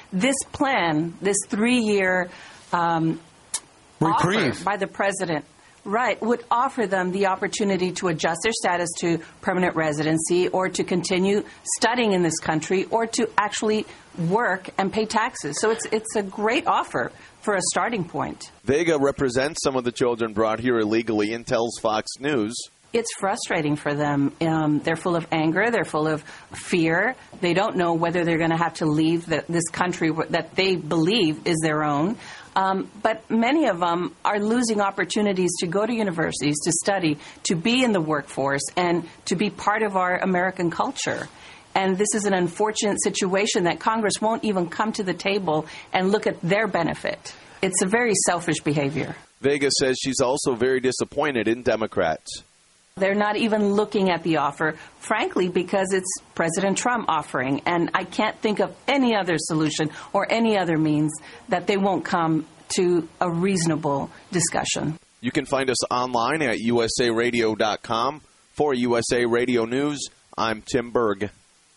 this plan, this 3-year reprieve by the president, right, would offer them the opportunity to adjust their status to permanent residency or to continue studying in this country or to actually work and pay taxes. So it's a great offer for a starting point. Vega represents some of the children brought here illegally and tells Fox News. It's frustrating for them. They're full of anger. They're full of fear. They don't know whether they're going to have to leave this country that they believe is their own. But many of them are losing opportunities to go to universities, to study, to be in the workforce, and to be part of our American culture. And this is an unfortunate situation that Congress won't even come to the table and look at their benefit. It's a very selfish behavior. Vega says she's also very disappointed in Democrats. They're not even looking at the offer, frankly, because it's President Trump offering. And I can't think of any other solution or any other means that they won't come to a reasonable discussion. You can find us online at usaradio.com. For USA Radio News, I'm Tim Berg.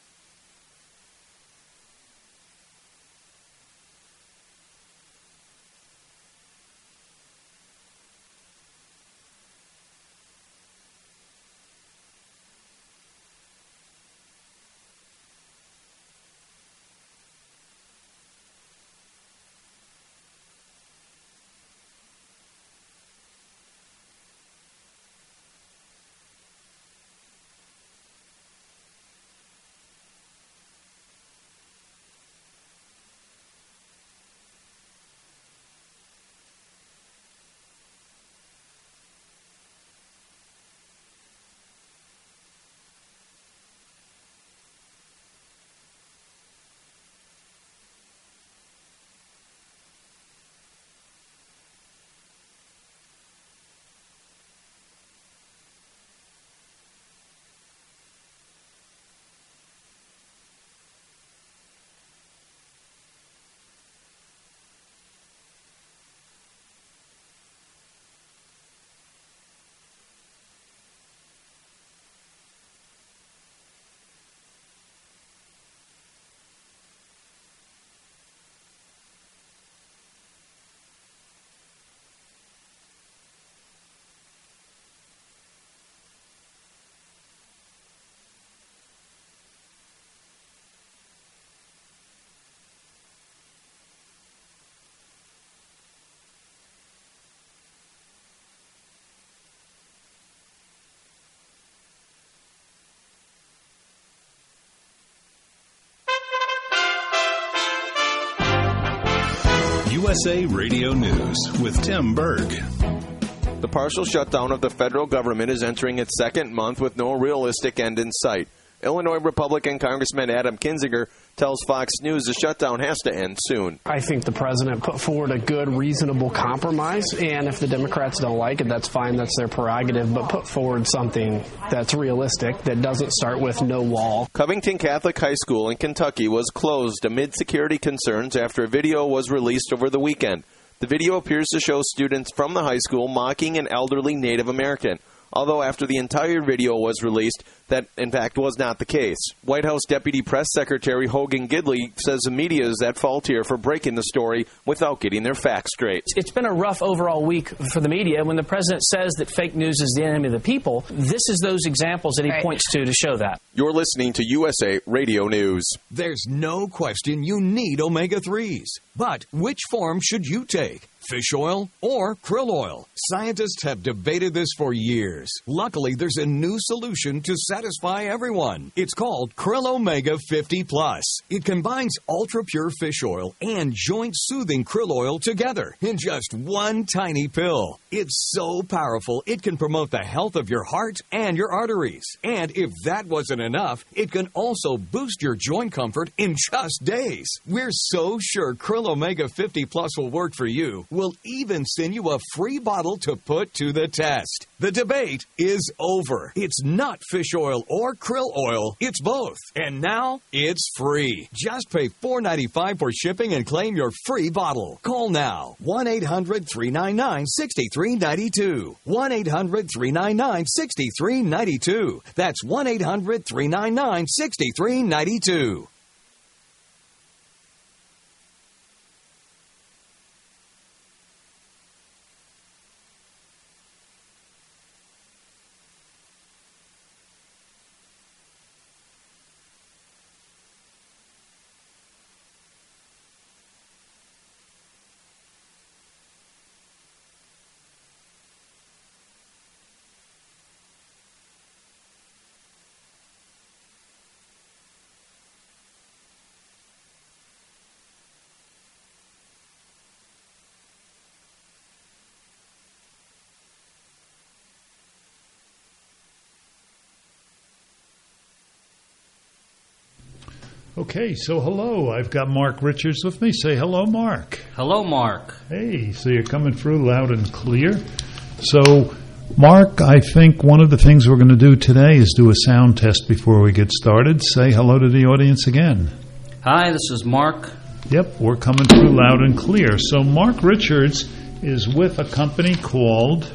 USA Radio News with Tim Berg. The partial shutdown of the federal government is entering its second month with no realistic end in sight. Illinois Republican Congressman Adam Kinzinger tells Fox News the shutdown has to end soon. I think the president put forward a good, reasonable compromise, and if the Democrats don't like it, that's fine, that's their prerogative, but put forward something that's realistic, that doesn't start with no wall. Covington Catholic High School in Kentucky was closed amid security concerns after a video was released over the weekend. The video appears to show students from the high school mocking an elderly Native American. Although after the entire video was released, that in fact was not the case. White House Deputy Press Secretary Hogan Gidley says the media is at fault here for breaking the story without getting their facts straight. It's been a rough overall week for the media. When the president says that fake news is the enemy of the people, this is those examples that he points to show that. You're listening to USA Radio News. There's no question you need omega-3s. But which form should you take? Fish oil or krill oil? Scientists have debated this for years. Luckily, there's a new solution to satisfy everyone. It's called Krill Omega 50 Plus. It combines ultra-pure fish oil and joint-soothing krill oil together in just one tiny pill. It's so powerful, it can promote the health of your heart and your arteries. And if that wasn't enough, it can also boost your joint comfort in just days. We're so sure Krill Omega 50 Plus will work for you. We'll even send you a free bottle to put to the test. The debate is over. It's not fish oil or krill oil. It's both. And now it's free. Just pay $4.95 for shipping and claim your free bottle. Call now. 1-800-399-6392. 1-800-399-6392. That's 1-800-399-6392. Okay, so hello. I've got Mark Richards with me. Say hello, Mark. Hello, Mark. Hey, so you're coming through loud and clear. So, Mark, I think one of the things we're going to do today is do a sound test before we get started. Say hello to the audience again. Hi, this is Mark. Yep, we're coming through loud and clear. So Mark Richards is with a company called,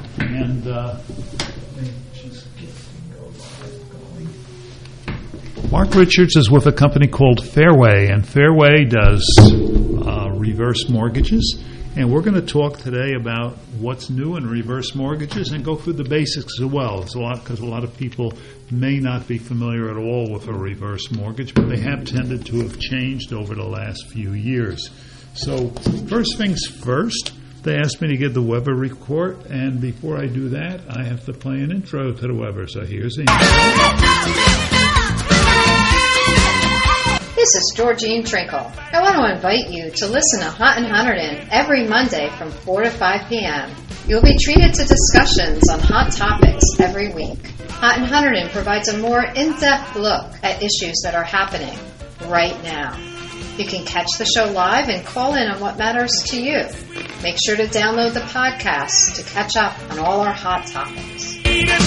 Mark Richards is with a company called Fairway, and Fairway does reverse mortgages. And we're going to talk today about what's new in reverse mortgages and go through the basics as well. It's a lot because a lot of people may not be familiar at all with a reverse mortgage, but they have tended to have changed over the last few years. So first things first, they asked me to give the Weber report, and before I do that, I have to play an intro to the Weber. So here's the intro. This is Georgine Trinkle. I want to invite you to listen to Hot and Hunterdon every Monday from 4 to 5 p.m. You'll be treated to discussions on hot topics every week. Hot and Hunterdon provides a more in-depth look at issues that are happening right now. You can catch the show live and call in on what matters to you. Make sure to download the podcast to catch up on all our hot topics.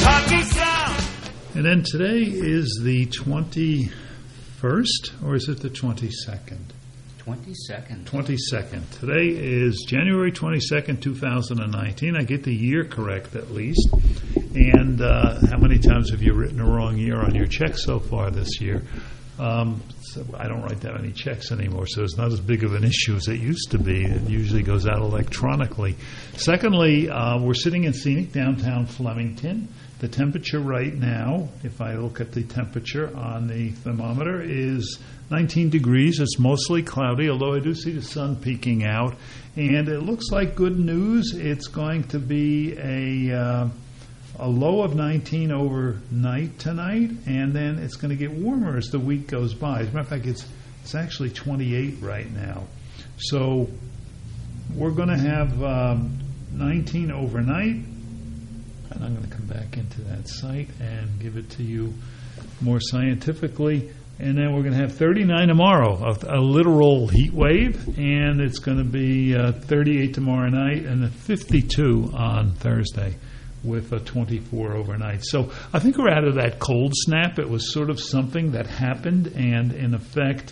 And then today is the 21st, or is it the 22nd? 22nd. 22nd. Today is January 22nd, 2019. I get the year correct at least. And how many times have you written the wrong year on your check so far this year? So I don't write that many checks anymore, so it's not as big of an issue as it used to be. It usually goes out electronically. Secondly, we're sitting in scenic downtown Flemington. The temperature right now, if I look at the temperature on the thermometer, is 19 degrees. It's mostly cloudy, although I do see the sun peeking out. And it looks like good news. It's going to be a low of 19 overnight tonight, and then it's going to get warmer as the week goes by. As a matter of fact, it's actually 28 right now. So we're going to have 19 overnight. And I'm going to come back into that site and give it to you more scientifically. And then we're going to have 39 tomorrow, a literal heat wave. And it's going to be 38 tomorrow night and 52 on Thursday with a 24 overnight. So I think we're out of that cold snap. It was sort of something that happened. And in effect,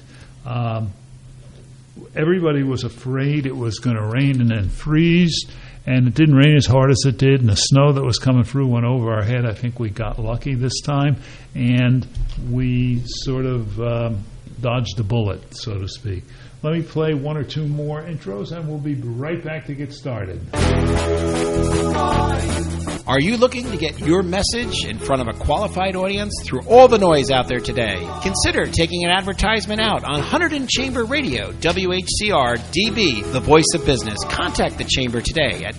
everybody was afraid it was going to rain and then freeze. And it didn't rain as hard as it did, and the snow that was coming through went over our head. I think we got lucky this time, and we sort of dodged the bullet, so to speak. Let me play one or two more intros, and we'll be right back to get started. Are you looking to get your message in front of a qualified audience through all the noise out there today? Consider taking an advertisement out on Hunterdon Chamber Radio, WHCR DB, the voice of business. Contact the Chamber today at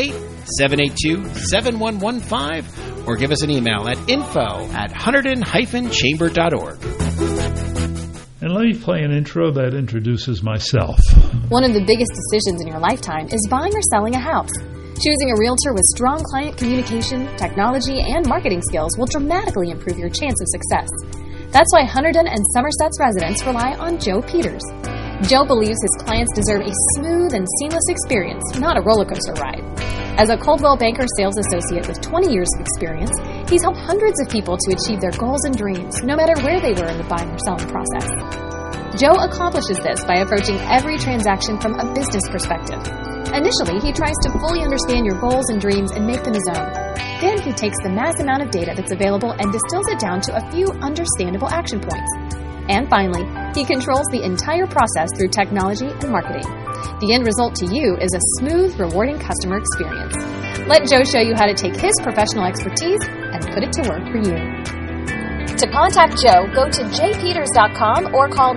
908-782-7115 or give us an email at info@hunterdon-chamber.org. And let me play an intro that introduces myself. One of the biggest decisions in your lifetime is buying or selling a house. Choosing a realtor with strong client communication, technology, and marketing skills will dramatically improve your chance of success. That's why Hunterdon and Somerset's residents rely on Joe Peters. Joe believes his clients deserve a smooth and seamless experience, not a roller coaster ride. As a Coldwell Banker sales associate with 20 years of experience, he's helped hundreds of people to achieve their goals and dreams, no matter where they were in the buying or selling process. Joe accomplishes this by approaching every transaction from a business perspective. Initially, he tries to fully understand your goals and dreams and make them his own. Then he takes the mass amount of data that's available and distills it down to a few understandable action points. And finally, he controls the entire process through technology and marketing. The end result to you is a smooth, rewarding customer experience. Let Joe show you how to take his professional expertise and put it to work for you. To contact Joe, go to jpeters.com or call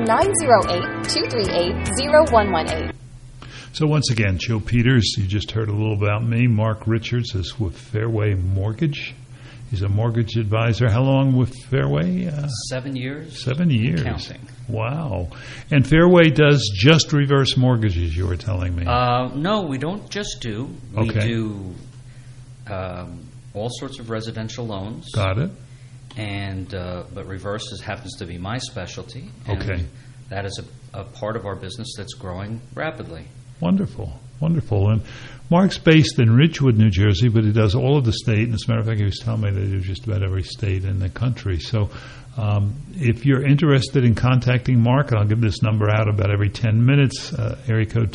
908-238-0118. So once again, Joe Peters, you just heard a little about me. Mark Richards is with Fairway Mortgage. He's a mortgage advisor. How long with Fairway? 7 years. 7 years. Counting. Wow. And Fairway does just reverse mortgages, you were telling me. No, we don't just do. We Okay. do all sorts of residential loans. Got it. but reverses happens to be my specialty. And Okay. that is a part of our business that's growing rapidly. Wonderful, wonderful. And Mark's based in Ridgewood, New Jersey, but he does all of the state. And as a matter of fact, he was telling me that he does just about every state in the country. So if you're interested in contacting Mark, and I'll give this number out about every 10 minutes, area code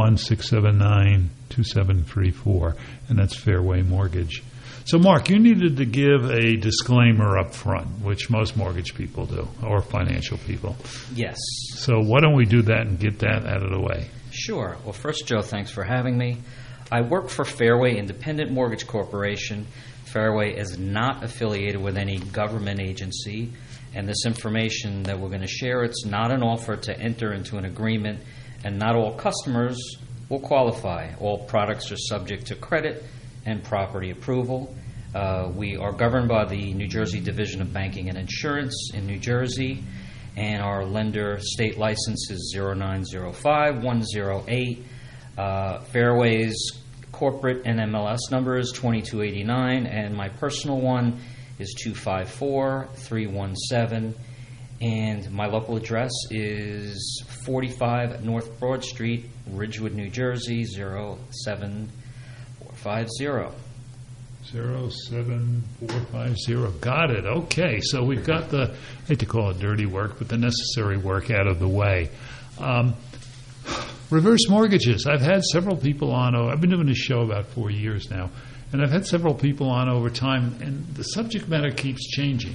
201-679-2734, and that's Fairway Mortgage. So, Mark, you needed to give a disclaimer up front, which most mortgage people do, or financial people. Yes. So why don't we do that and get that out of the way? Sure. Well, first, Joe, thanks for having me. I work for Fairway Independent Mortgage Corporation. Fairway is not affiliated with any government agency, and this information that we're going to share, it's not an offer to enter into an agreement, and not all customers will qualify. All products are subject to credit and property approval. We are governed by the New Jersey Division of Banking and Insurance in New Jersey, and our lender state license is 0905108. Fairway's corporate and MLS number is 2289, and my personal one is 254317. And my local address is 45 North Broad Street, Ridgewood, New Jersey, 07450. 07450. Got it. Okay, so we've got the, I hate to call it dirty work, but the necessary work out of the way. Reverse mortgages. I've had several people on. I've been doing this show about 4 years now, and I've had several people on over time, and the subject matter keeps changing.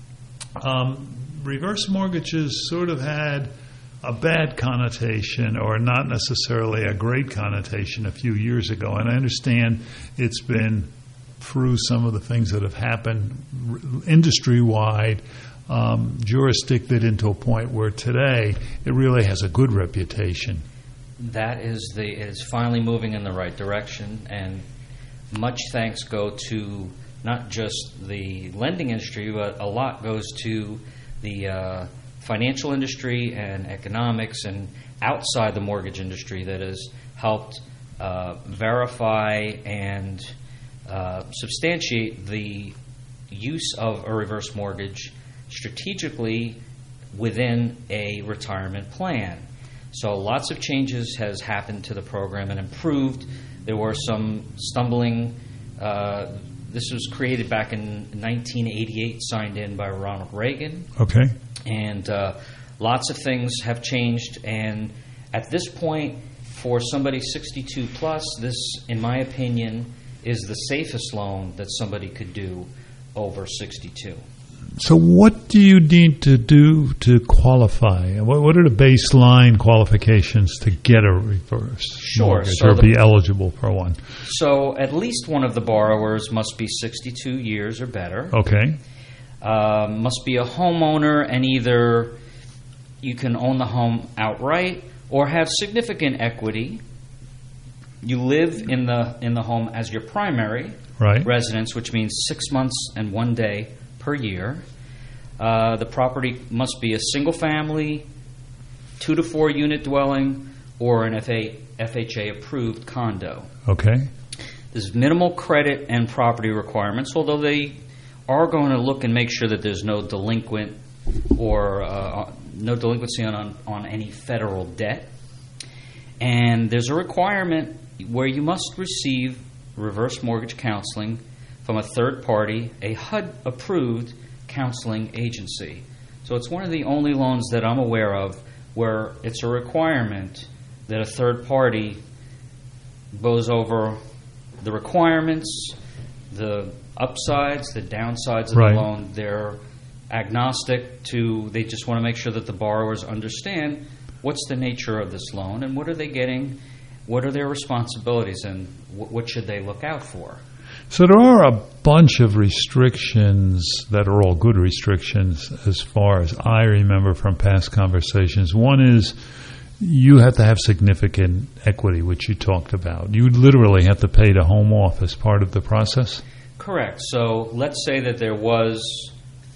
Reverse mortgages sort of had a bad connotation, or not necessarily a great connotation, a few years ago, and I understand it's been through some of the things that have happened industry-wide, jurisdicted into a point where today it really has a good reputation. That is finally moving in the right direction, and much thanks go to not just the lending industry, but a lot goes to the financial industry and economics and outside the mortgage industry that has helped verify and substantiate the use of a reverse mortgage strategically within a retirement plan. So lots of changes has happened to the program and improved. There were some stumbling. This was created back in 1988, signed in by Ronald Reagan. Okay. And lots of things have changed. And at this point, for somebody 62 plus, this, in my opinion, is the safest loan that somebody could do over 62. So what do you need to do to qualify? What are the baseline qualifications to get a reverse mortgage or be eligible for one? So at least one of the borrowers must be 62 years or better. Okay. Must be a homeowner, and either you can own the home outright or have significant equity. You live in the home as your primary residence, which means 6 months and 1 day per year. The property must be a single family, 2 to 4 unit dwelling, or an FHA approved condo. Okay. There's minimal credit and property requirements, although they are going to look and make sure that there's no delinquent or no delinquency on any federal debt. And there's a requirement where you must receive reverse mortgage counseling from a third party, a HUD-approved counseling agency. So it's one of the only loans that I'm aware of where it's a requirement that a third party goes over the requirements, the upsides, the downsides of the loan. They're agnostic to, they just want to make sure that the borrowers understand what's the nature of this loan and what are they getting, what are their responsibilities, and what should they look out for. So there are a bunch of restrictions that are all good restrictions as far as I remember from past conversations. One is you have to have significant equity, which you talked about. You literally have to pay the home off as part of the process? Correct. So let's say that there was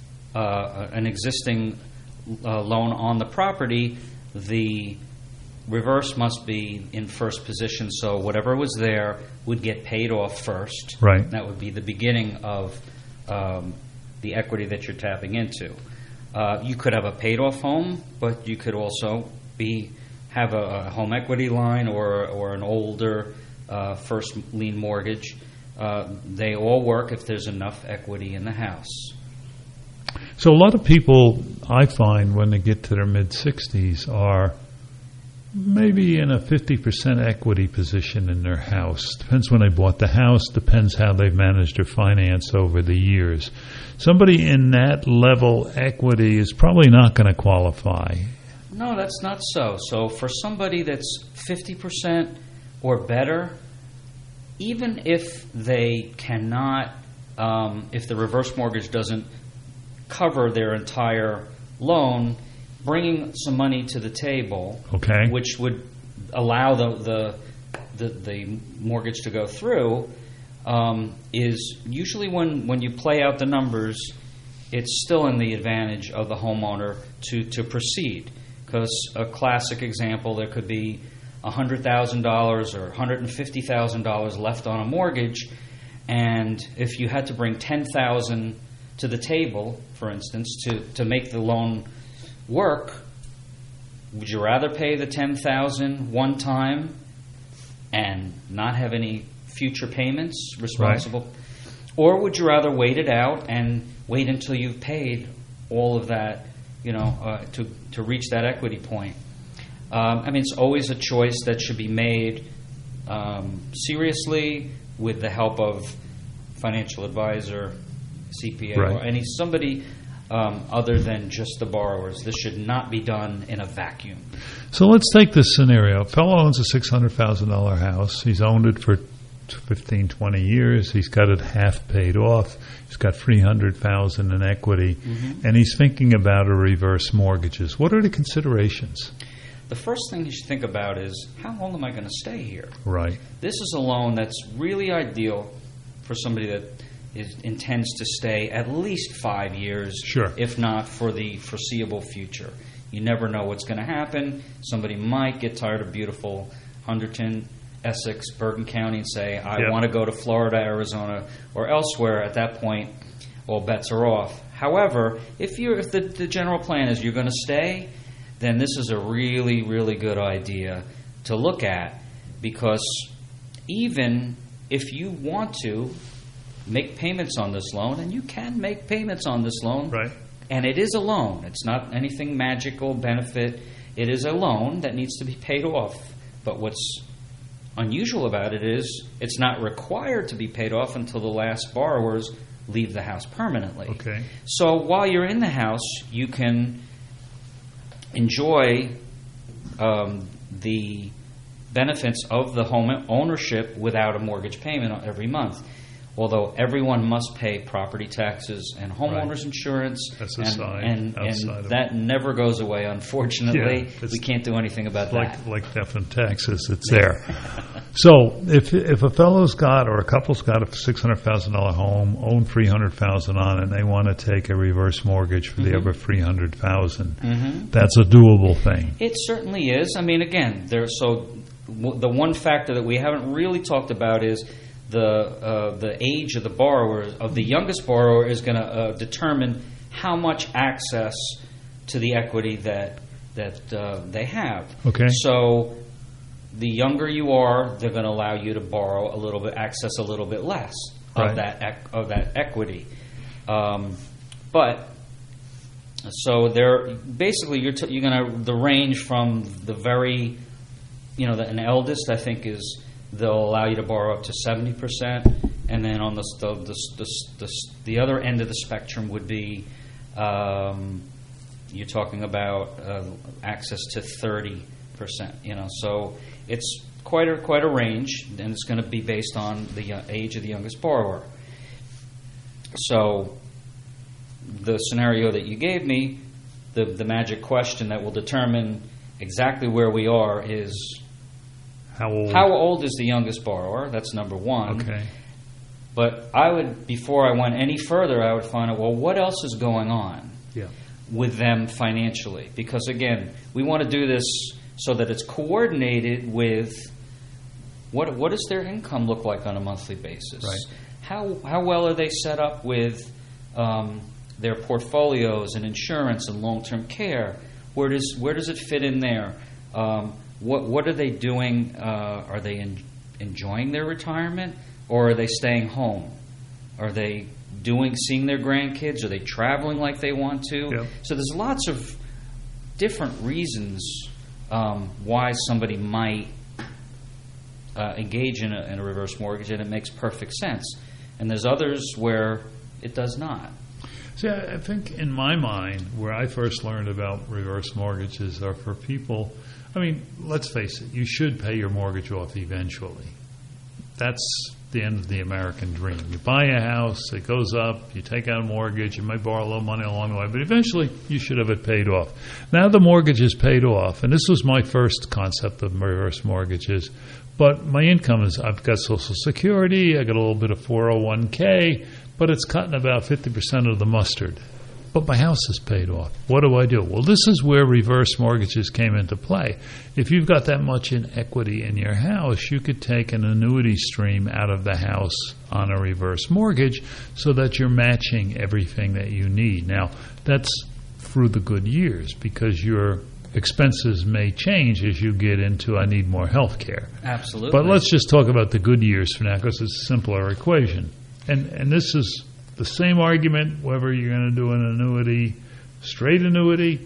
an existing loan on the property. The reverse must be in first position, so whatever was there would get paid off first. Right. That would be the beginning of the equity that you're tapping into. You could have a paid-off home, but you could also have a home equity line or an older first lien mortgage. They all work if there's enough equity in the house. So a lot of people, I find, when they get to their mid-60s, are maybe in a 50% equity position in their house. Depends when they bought the house, depends how they've managed their finance over the years. Somebody in that level equity is probably not going to qualify. No, that's not so. So for somebody that's 50% or better, even if they cannot, if the reverse mortgage doesn't cover their entire loan, bringing some money to the table, which would allow the mortgage to go through, is usually when you play out the numbers, it's still in the advantage of the homeowner to proceed. Because a classic example, there could be $100,000 or $150,000 left on a mortgage, and if you had to bring $10,000 to the table, for instance, to make the loan work, would you rather pay the $10,000 one time and not have any future payments responsible, or would you rather wait it out and wait until you've paid all of that, to reach that equity point? It's always a choice that should be made seriously with the help of financial advisor, CPA, or somebody other than just the borrowers. This should not be done in a vacuum. So let's take this scenario. A fellow owns a $600,000 house. He's owned it for 15, 20 years. He's got it half paid off. He's got $300,000 in equity, and he's thinking about a reverse mortgages. What are the considerations? The first thing you should think about is, how long am I going to stay here? Right. This is a loan that's really ideal for somebody that intends to stay at least 5 years, if not for the foreseeable future. You never know what's going to happen. Somebody might get tired of beautiful Hunterdon, Essex, Bergen County and say, I want to go to Florida, Arizona, or elsewhere. At that point, all bets are off. However, if the general plan is you're going to stay, then this is a really, really good idea to look at, because even if you want to make payments on this loan, and you can make payments on this loan, and it is a loan. It's not anything magical benefit. It is a loan that needs to be paid off. But what's unusual about it is it's not required to be paid off until the last borrowers leave the house permanently. So while you're in the house, you can enjoy the benefits of the home ownership without a mortgage payment every month. Although everyone must pay property taxes and homeowners insurance, and that never goes away, unfortunately. We can't do anything about that. Like death and taxes, it's there. So if a fellow's got, or a couple's got a $600,000 home, own $300,000 on it, and they want to take a reverse mortgage for the other $300,000, that's a doable thing. It certainly is. Again, the one factor that we haven't really talked about is the age of the borrower, of the youngest borrower, is going to determine how much access to the equity that they have. So the younger you are, they're going to allow you to borrow a little bit, access a little bit less of that equity. But so they're basically you're going to the range from the very, an eldest, I think, is they'll allow you to borrow up to 70%, and then on the other end of the spectrum would be you're talking about access to 30%. So it's quite a range, and it's going to be based on the age of the youngest borrower. So the scenario that you gave me, the magic question that will determine exactly where we are is, how old is the youngest borrower? That's number one. But before I went any further, I would find out, what else is going on with them financially? Because, again, we want to do this so that it's coordinated with what does their income look like on a monthly basis? How well are they set up with their portfolios and insurance and long-term care. Where does it fit in there? What are they doing? Are they enjoying their retirement, or are they staying home? Are they seeing their grandkids? Are they traveling like they want to? Yep. So there's lots of different reasons why somebody might engage in a reverse mortgage, and it makes perfect sense. And there's others where it does not. See, I think in my mind, where I first learned about reverse mortgages are for people, I mean, let's face it, you should pay your mortgage off eventually. That's the end of the American dream. You buy a house, it goes up, you take out a mortgage, you might borrow a little money along the way, but eventually you should have it paid off. Now the mortgage is paid off, and this was my first concept of reverse mortgages, but my income is, I've got Social Security, I got a little bit of 401k, but it's cutting about 50% of the mustard. But my house is paid off. What do? Well, this is where reverse mortgages came into play. If you've got that much in equity in your house, you could take an annuity stream out of the house on a reverse mortgage so that you're matching everything that you need. Now, that's through the good years, because your expenses may change as you get into, I need more health care. Absolutely. But let's just talk about the good years for now, because it's a simpler equation. And this is the same argument whether you're going to do an annuity, straight annuity,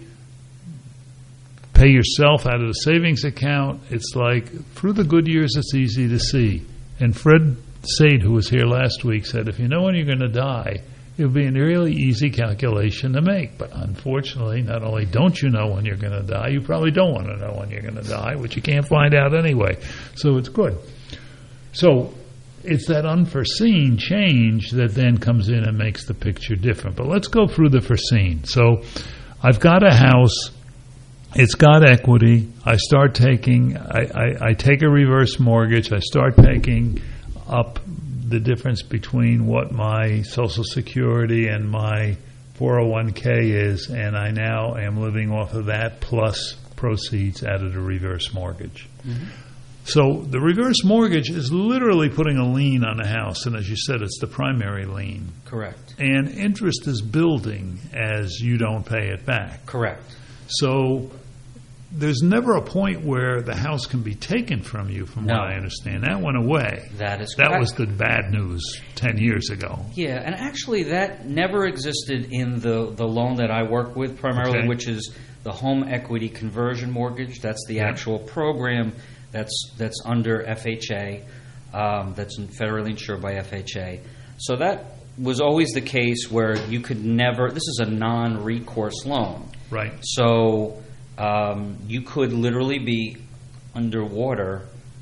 pay yourself out of the savings account. It's like, through the good years, it's easy to see. And Fred Sade, who was here last week, said, if you know when you're going to die, it would be a really easy calculation to make. But unfortunately, not only don't you know when you're going to die, you probably don't want to know when you're going to die, which you can't find out anyway. So it's good. So it's that unforeseen change that then comes in and makes the picture different. But let's go through the foreseen. So I've got a house. It's got equity. I start taking, I take a reverse mortgage. I start taking up the difference between what my Social Security and my 401k is, and I now am living off of that plus proceeds out of the reverse mortgage. Mm-hmm. So the reverse mortgage is literally putting a lien on a house, and as you said, it's the primary lien. Correct. And interest is building as you don't pay it back. Correct. So there's never a point where the house can be taken from you, from what I understand. That went away. That is correct. That was the bad news 10 years ago. Yeah, and actually that never existed in the loan that I work with primarily, which is the home equity conversion mortgage. That's the actual program that's under FHA, that's federally insured by FHA. So that was always the case where you could never, this is a non-recourse loan. Right. So you could literally be underwater,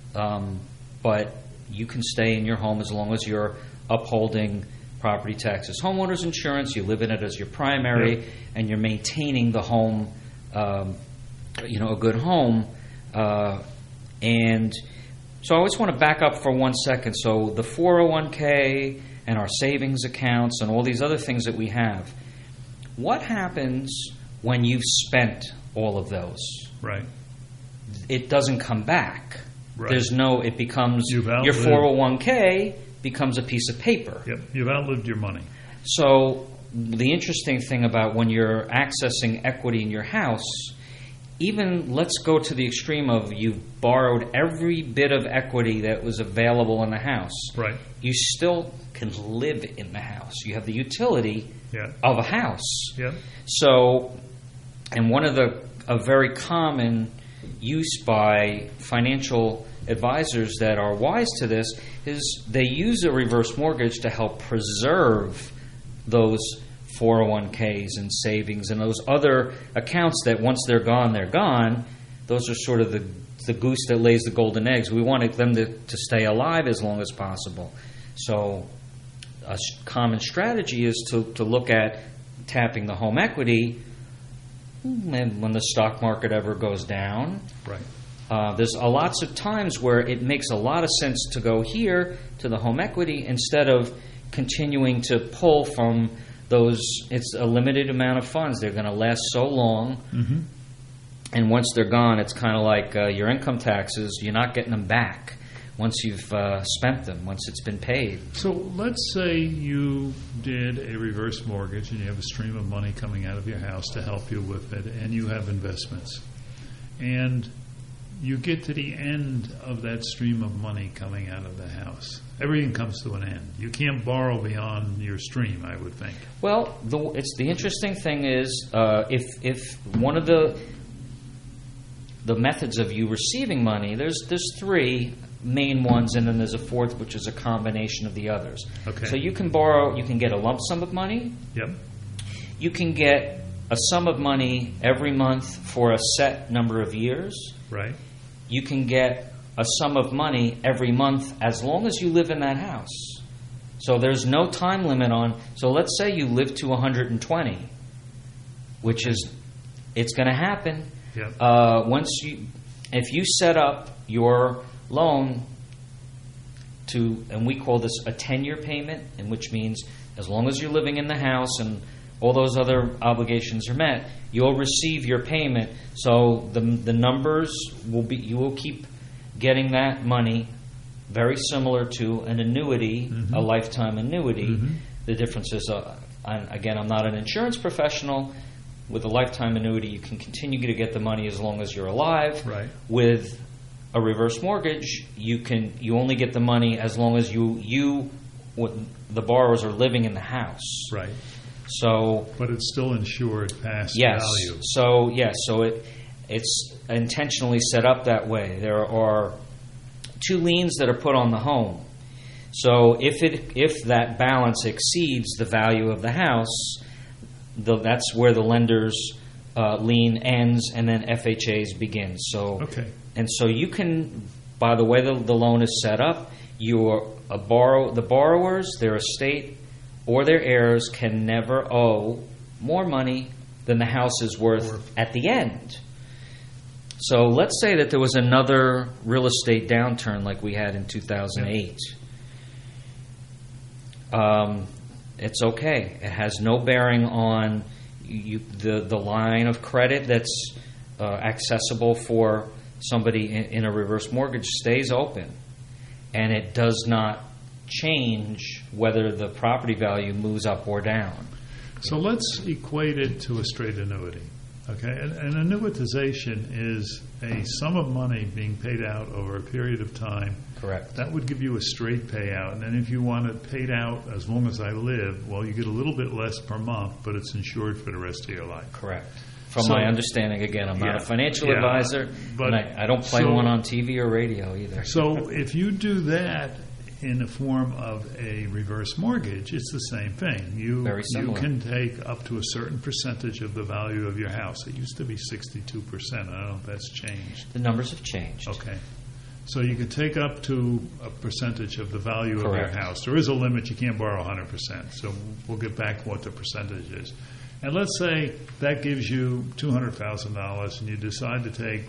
but you can stay in your home as long as you're upholding property taxes, homeowners insurance, you live in it as your primary, and you're maintaining the home, a good home. And so I always want to back up for 1 second. So the 401k and our savings accounts and all these other things that we have, what happens when you've spent all of those? Right. It doesn't come back. Right. It becomes, your 401k becomes a piece of paper. Yep, you've outlived your money. So the interesting thing about when you're accessing equity in your house, even let's go to the extreme of you've borrowed every bit of equity that was available in the house. Right. You still can live in the house. You have the utility of a house. Yeah. So, and one of a very common use by financial advisors that are wise to this is they use a reverse mortgage to help preserve those 401ks and savings and those other accounts that once they're gone. Those are sort of the goose that lays the golden eggs. We want them to stay alive as long as possible. So a common strategy is to look at tapping the home equity when the stock market ever goes down. Right. There's lots of times where it makes a lot of sense to go here to the home equity instead of continuing to pull from those. It's a limited amount of funds. They're going to last so long. Mm-hmm. And once they're gone, it's kind of like your income taxes. You're not getting them back. once you've spent them, once it's been paid. So let's say you did a reverse mortgage and you have a stream of money coming out of your house to help you with it, and you have investments. And you get to the end of that stream of money coming out of the house. Everything comes to an end. You can't borrow beyond your stream, I would think. Well, the interesting thing is if one of the methods of you receiving money, there's three main ones, and then there's a fourth, which is a combination of the others. Okay. So you can borrow, you can get a lump sum of money. Yep. You can get a sum of money every month for a set number of years. Right. You can get a sum of money every month as long as you live in that house. So there's no time limit on. So let's say you live to 120, which is, it's going to happen. Yep. If you set up your loan to, and we call this a 10-year payment, and which means as long as you're living in the house and all those other obligations are met, you'll receive your payment. So the numbers will be, you will keep getting that money, very similar to an annuity, a lifetime annuity. The difference is, again, I'm not an insurance professional. With a lifetime annuity, you can continue to get the money as long as you're alive. Right. With a reverse mortgage, you only get the money as long as the borrowers are living in the house. Right. So, but it's still insured past yes. value. So it's intentionally set up that way. There are two liens that are put on the home. So if that balance exceeds the value of the house, that's where the lender's lien ends, and then FHA's begins. So okay. And so you can, by the way the loan is set up, the borrowers, their estate, or their heirs can never owe more money than the house is worth at the end. So let's say that there was another real estate downturn like we had in 2008. It's okay. It has no bearing on the line of credit that's accessible for somebody in a reverse mortgage stays open, and it does not change whether the property value moves up or down. So let's equate it to a straight annuity. Okay, an annuitization is a sum of money being paid out over a period of time. Correct. That would give you a straight payout. And then if you want it paid out as long as I live, well, you get a little bit less per month, but it's insured for the rest of your life. Correct. From my understanding, again, I'm not a financial advisor, but and I don't play one on TV or radio either. So if you do that in the form of a reverse mortgage, it's the same thing. Very similar. You can take up to a certain percentage of the value of your house. It used to be 62%. I don't know if that's changed. The numbers have changed. Okay. So you can take up to a percentage of the value Correct. of your house. There is a limit. You can't borrow 100%. So we'll get back what the percentage is. And let's say that gives you $200,000 and you decide to take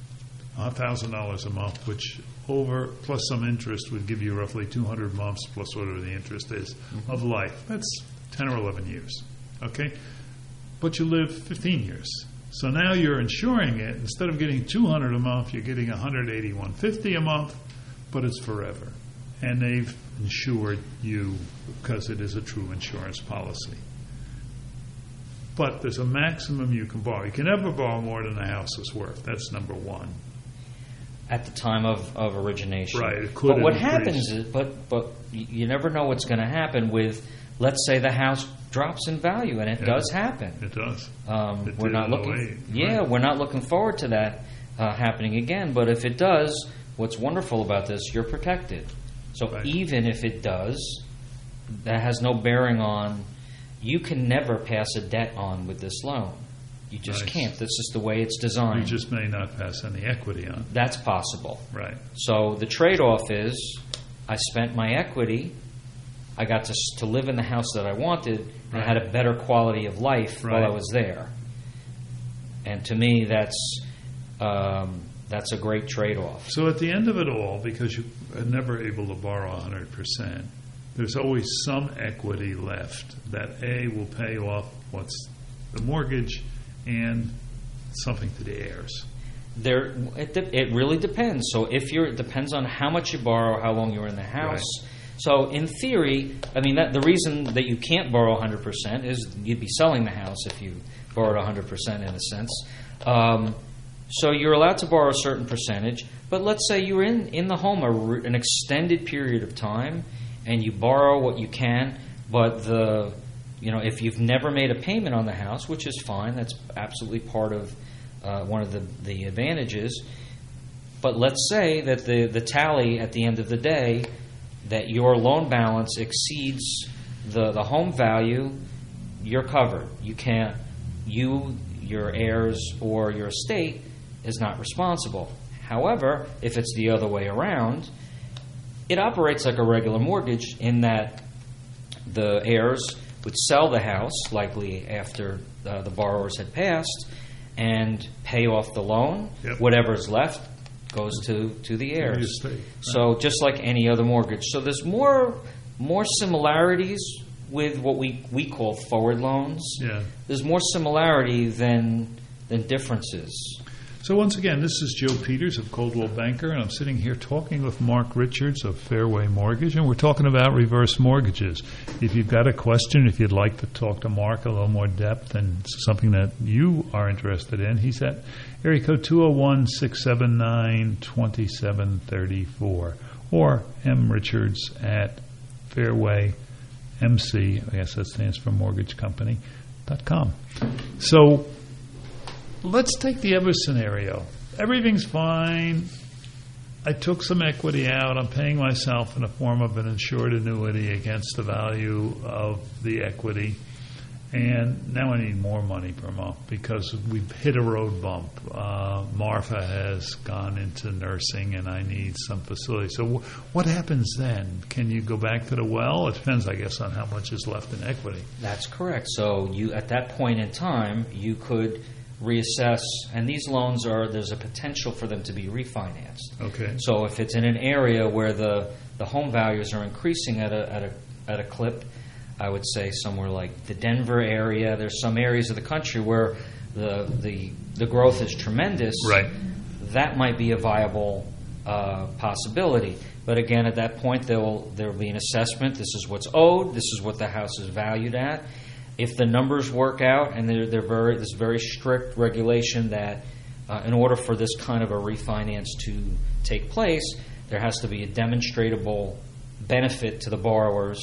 $1,000 a month, which plus some interest would give you roughly 200 months plus whatever the interest is of life. That's 10 or 11 years. Okay? But you live 15 years. So now you're insuring it. Instead of getting $200 a month, you're getting $180, $150 a month, but it's forever. And they've insured you because it is a true insurance policy. But there's a maximum you can borrow. You can never borrow more than the house is worth. That's number one. At the time of origination. Right. It could but what increase. happens is, but you never know what's going to happen with, let's say the house drops in value, and it does happen. It does. We're not looking. Yeah, we're not looking forward to that happening again. But if it does, what's wonderful about this, you're protected. So even if it does, that has no bearing on. You can never pass a debt on with this loan. You just can't. This is the way it's designed. You just may not pass any equity on. That's possible. Right. So the trade-off is, I spent my equity. I got to live in the house that I wanted, and I had a better quality of life while I was there. And to me, that's a great trade-off. So at the end of it all, because you are never able to borrow 100%, there's always some equity left that will pay off what's the mortgage and something to the heirs. It really depends. So it depends on how much you borrow, how long you're in the house. Right. So in theory, I mean, the reason that you can't borrow 100% is you'd be selling the house if you borrowed 100% in a sense. So you're allowed to borrow a certain percentage, but let's say you're in the home an extended period of time, and you borrow what you can, but if you've never made a payment on the house, which is fine, that's absolutely part of one of the advantages. But let's say that the tally at the end of the day, that your loan balance exceeds the home value, you're covered. Your heirs, or your estate is not responsible. However, if it's the other way around, it operates like a regular mortgage in that the heirs would sell the house, likely after the borrowers had passed, and pay off the loan. Yep. Whatever's left goes to the heirs. Right. So just like any other mortgage. So there's more similarities with what we call forward loans. Yeah. There's more similarity than differences. So once again, this is Joe Peters of Coldwell Banker, and I'm sitting here talking with Mark Richards of Fairway Mortgage, and we're talking about reverse mortgages. If you've got a question, if you'd like to talk to Mark a little more depth and something that you are interested in, he's at area code 201-679-2734, or mrichards at Fairway MC, I guess that stands for mortgage company.com. So let's take the other scenario. Everything's fine. I took some equity out. I'm paying myself in the form of an insured annuity against the value of the equity. And now I need more money per month because we've hit a road bump. Martha has gone into nursing and I need some facility. So what happens then? Can you go back to the well? It depends, I guess, on how much is left in equity. That's correct. So you, at that point in time, you could reassess, and these loans there's a potential for them to be refinanced. Okay. So if it's in an area where the home values are increasing at a clip, I would say somewhere like the Denver area. There's some areas of the country where the growth is tremendous. Right. That might be a viable possibility. But again, at that point, there will be an assessment. This is what's owed. This is what the house is valued at. If the numbers work out, and there's very strict regulation that in order for this kind of a refinance to take place, there has to be a demonstrable benefit to the borrowers.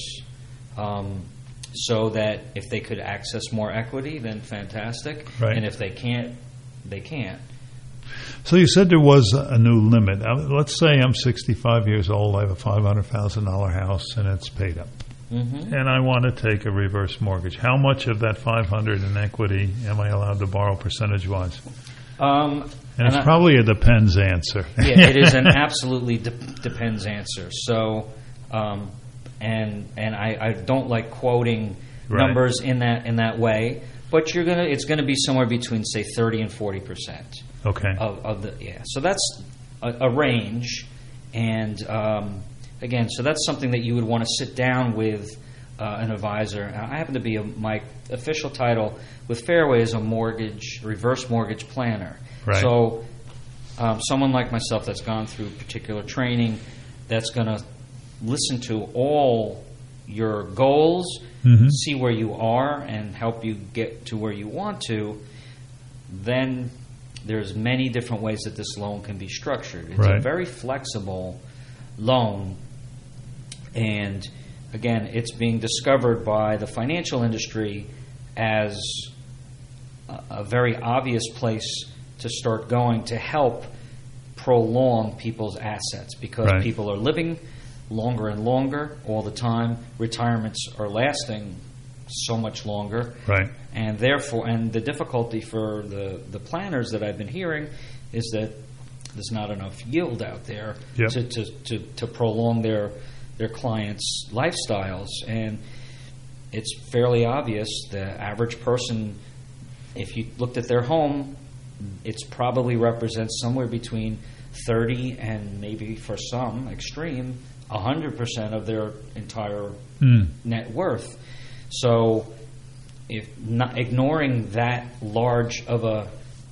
So that if they could access more equity, then fantastic. Right. And if they can't, they can't. So you said there was a new limit. Let's say I'm 65 years old. I have a $500,000 house, and it's paid up. Mm-hmm. And I want to take a reverse mortgage. How much of that $500 in equity am I allowed to borrow percentage-wise? And it's probably a depends answer. Yeah, it is an absolutely depends answer. So. And I don't like quoting numbers in that way, but it's gonna be somewhere between, say, 30 and 40%. Okay. Of the So that's a range, and again, so that's something that you would want to sit down with an advisor. I happen to be my official title with Fairway is a reverse mortgage planner. Right. So someone like myself that's gone through particular training, that's going to listen to all your goals, mm-hmm. see where you are, and help you get to where you want to. Then there's many different ways that this loan can be structured. It's a very flexible loan, and again, it's being discovered by the financial industry as a very obvious place to start going to help prolong people's assets, because people are living longer and longer all the time. Retirements are lasting so much longer. Right. And therefore, and the difficulty for the planners that I've been hearing is that there's not enough yield out there to prolong their clients' lifestyles. And it's fairly obvious the average person, if you looked at their home, it's probably represents somewhere between 30 and maybe for some extreme 100% of their entire net worth. So, if not ignoring that large of a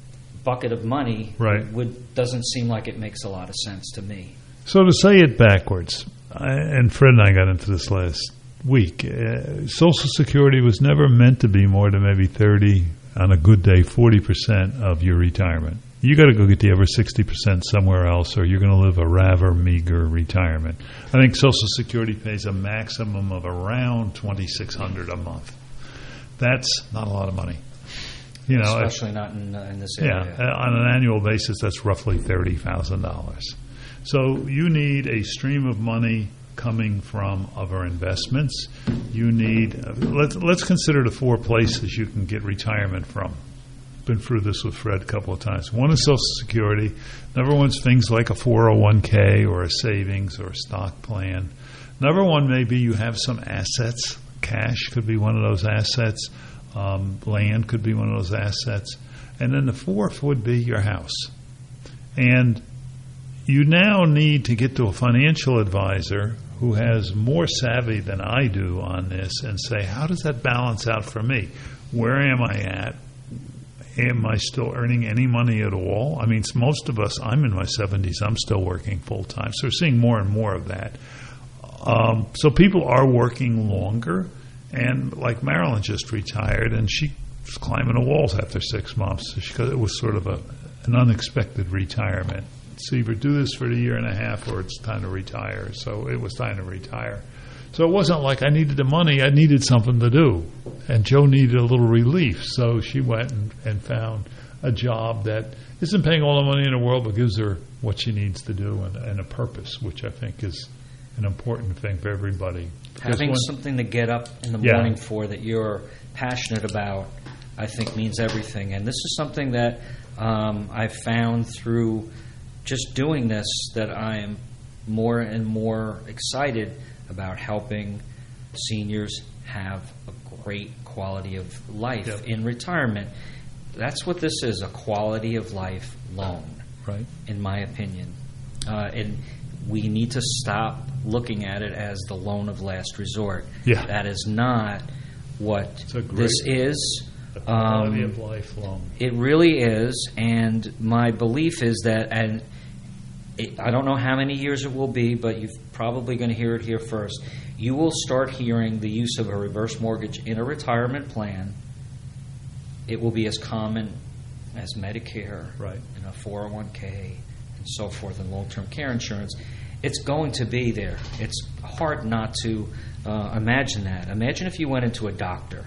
bucket of money Right. doesn't seem like it makes a lot of sense to me. So to say it backwards, and Fred and I got into this last week, Social Security was never meant to be more than maybe 30, on a good day, 40% of your retirement. You got to go get the other 60% somewhere else, or you're going to live a rather meager retirement. I think Social Security pays a maximum of around $2,600 a month. That's not a lot of money. You know, especially not in this area. Yeah, on an annual basis, that's roughly $30,000. So you need a stream of money coming from other investments. You need, let's consider the 4 places you can get retirement from. Been through this with Fred a couple of times. One is Social Security. Number one's things like a 401k or a savings or a stock plan. Number one, maybe you have some assets. Cash could be one of those assets. Land could be one of those assets. And then the fourth would be your house. And you now need to get to a financial advisor who has more savvy than I do on this and say, how does that balance out for me? Where am I at? Am I still earning any money at all? I mean, most of us, I'm in my 70s, I'm still working full-time. So we're seeing more and more of that. So people are working longer. And like Marilyn just retired, and she was climbing the walls after 6 months because it was sort of an unexpected retirement. So either do this for a year and a half or it's time to retire. So it was time to retire. So it wasn't like I needed the money, I needed something to do. And Joe needed a little relief. So she went and found a job that isn't paying all the money in the world, but gives her what she needs to do and a purpose, which I think is an important thing for everybody. Having something to get up in the morning for that you're passionate about, I think means everything. And this is something that I've found through just doing this, that I am more and more excited about helping seniors have a great quality of life in retirement. That's what this is, a quality of life loan, right? In my opinion. And we need to stop looking at it as the loan of last resort. Yeah. That is not what this is. A quality of life loan. It really is, and my belief is that, and I don't know how many years it will be, but you're probably going to hear it here first. You will start hearing the use of a reverse mortgage in a retirement plan. It will be as common as Medicare, right, and a 401k, and so forth, and long-term care insurance. It's going to be there. It's hard not to imagine that. Imagine if you went into a doctor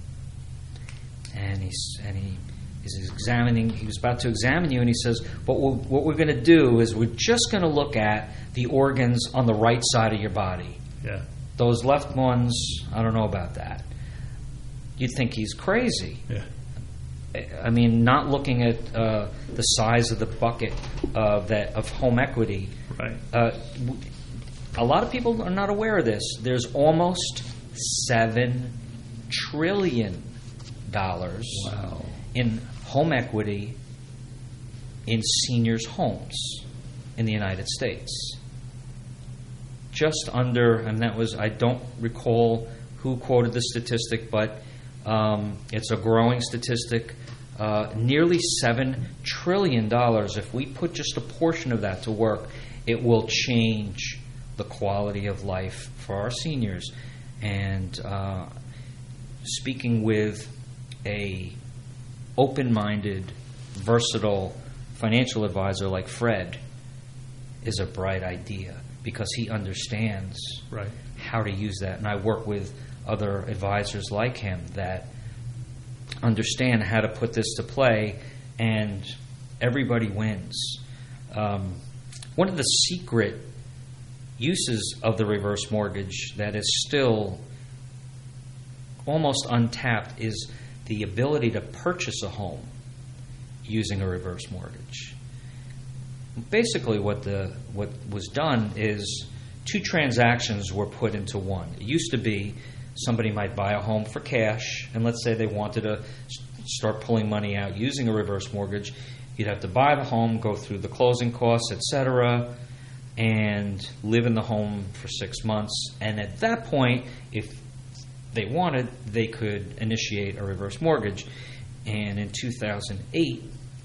and he is examining. He was about to examine you, and he says, "But what we're going to do is we're just going to look at the organs on the right side of your body. Yeah, those left ones, I don't know about that." You'd think he's crazy. Yeah. I mean, not looking at the size of the bucket of home equity. Right. A lot of people are not aware of this. There's almost $7 trillion in home equity in seniors' homes in the United States. Just under, and that was, I don't recall who quoted the statistic, but it's a growing statistic. Nearly $7 trillion. If we put just a portion of that to work, it will change the quality of life for our seniors. And speaking with a open-minded, versatile financial advisor like Fred is a bright idea, because he understands how to use that. And I work with other advisors like him that understand how to put this to play, and everybody wins. One of the secret uses of the reverse mortgage that is still almost untapped is the ability to purchase a home using a reverse mortgage. Basically, what was done is 2 transactions were put into one. It used to be somebody might buy a home for cash, and let's say they wanted to start pulling money out using a reverse mortgage. You'd have to buy the home, go through the closing costs, etc., and live in the home for 6 months. And at that point, if they wanted, they could initiate a reverse mortgage. And in 2008,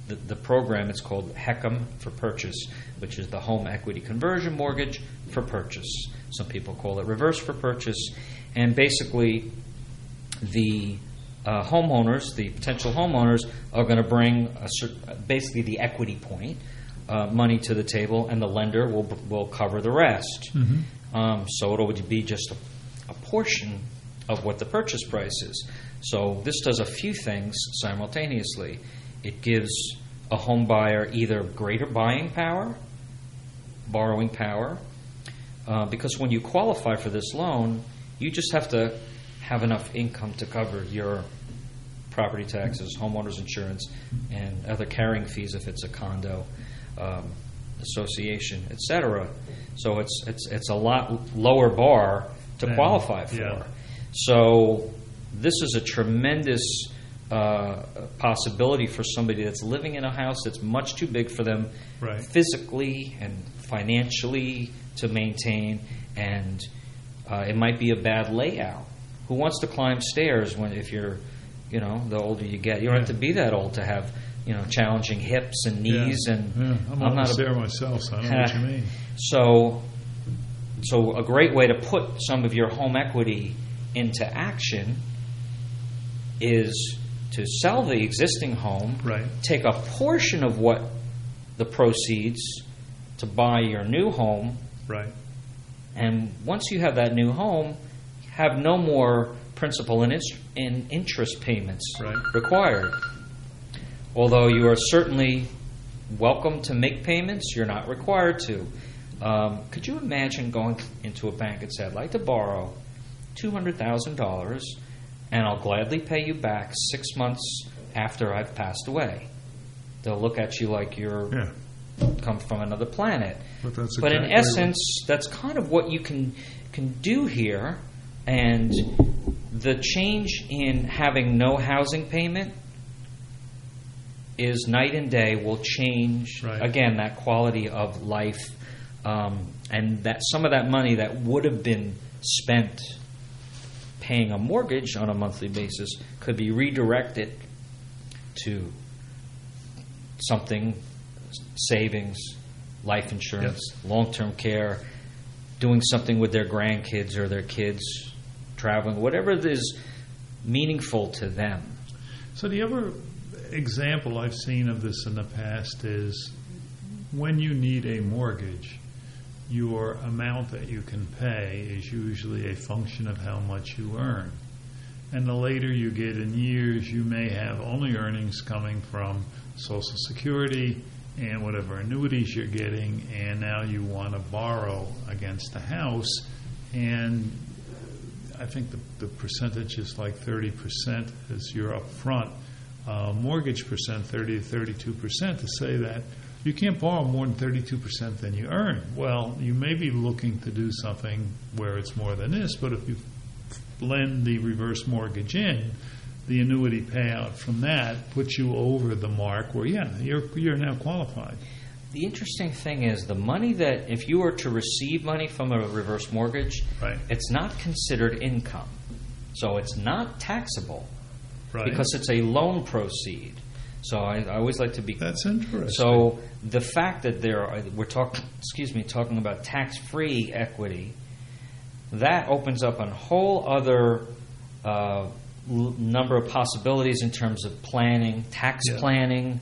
the program. It's called HECM for Purchase, which is the Home Equity Conversion Mortgage for Purchase. Some people call it reverse for purchase. And basically, the homeowners, the potential homeowners, are going to bring basically the equity point money to the table, and the lender will cover the rest. So it would be just a portion of what the purchase price is. So this does a few things simultaneously. It gives a home buyer either greater buying power, borrowing power, because when you qualify for this loan, you just have to have enough income to cover your property taxes, homeowners insurance, and other carrying fees if it's a condo association, etc. So it's a lot lower bar to qualify for. Yeah. So this is a tremendous possibility for somebody that's living in a house that's much too big for them physically and financially to maintain, and it might be a bad layout. Who wants to climb stairs if you're, the older you get? You don't have to be that old to have, challenging hips and knees. And I'm almost there myself, so I know what you mean. So a great way to put some of your home equity into action is to sell the existing home, take a portion of what the proceeds to buy your new home, and once you have that new home, have no more principal and interest payments required. Although you are certainly welcome to make payments, you're not required to. Could you imagine going into a bank and say, I'd like to borrow $200,000 and I'll gladly pay you back 6 months after I've passed away? They'll look at you like you're come from another planet. But in essence, that's kind of what you can do here. And the change in having no housing payment is night and day, will change, again, that quality of life. And that some of that money that would have been spent paying a mortgage on a monthly basis could be redirected to something, savings, life insurance, long-term care, doing something with their grandkids or their kids, traveling, whatever is meaningful to them. So the other example I've seen of this in the past is when you need a mortgage, your amount that you can pay is usually a function of how much you earn. And the later you get in years, you may have only earnings coming from Social Security and whatever annuities you're getting, and now you want to borrow against the house. And I think the percentage is like 30% as your upfront mortgage percent, 30 to 32%, to say that you can't borrow more than 32% than you earn. Well, you may be looking to do something where it's more than this, but if you blend the reverse mortgage in, the annuity payout from that puts you over the mark where, you're now qualified. The interesting thing is the money that, if you were to receive money from a reverse mortgage, it's not considered income. So it's not taxable because it's a loan proceed. So I always like to be... That's interesting. So the fact that we're talking about tax-free equity, that opens up a whole other number of possibilities in terms of planning, tax planning.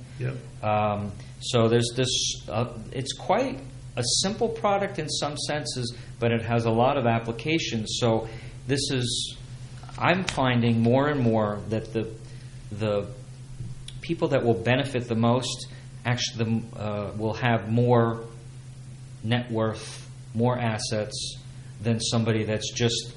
So there's this, it's quite a simple product in some senses, but it has a lot of applications. So this is, I'm finding more and more that the people that will benefit the most actually will have more net worth, more assets than somebody that's just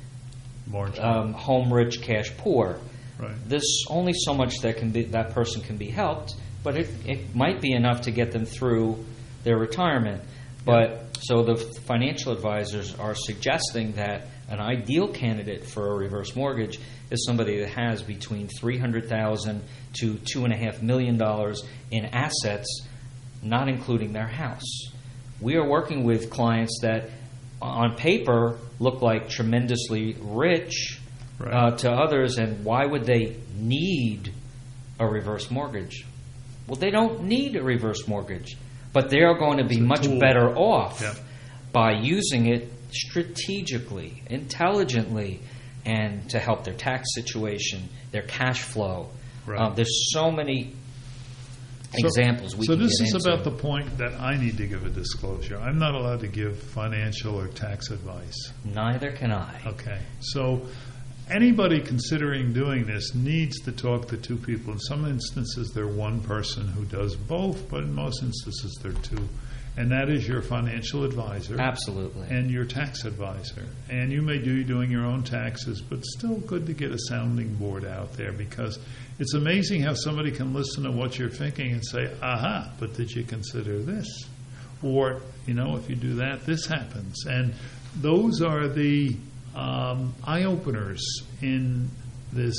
home rich, cash poor. There's only so much that person can be helped, but it might be enough to get them through their retirement. But so the financial advisors are suggesting that an ideal candidate for a reverse mortgage is somebody that has between $300,000 to $2.5 million in assets, not including their house. We are working with clients that on paper look like tremendously rich to others, and why would they need a reverse mortgage? Well, they don't need a reverse mortgage, but they are going to be much tool. better off Yep. by using it strategically, intelligently, and to help their tax situation, their cash flow. Right. There's so many examples we so can this get is into. about the point that I need to give a disclosure. I'm not allowed to give financial or tax advice. Neither can I. Okay. So anybody considering doing this needs to talk to two people. In some instances, they're one person who does both, but in most instances, they're two. And that is your financial advisor. Absolutely. And your tax advisor. And you may be doing your own taxes, but still good to get a sounding board out there, because it's amazing how somebody can listen to what you're thinking and say, aha, but did you consider this? Or, if you do that, this happens. And those are the eye-openers in this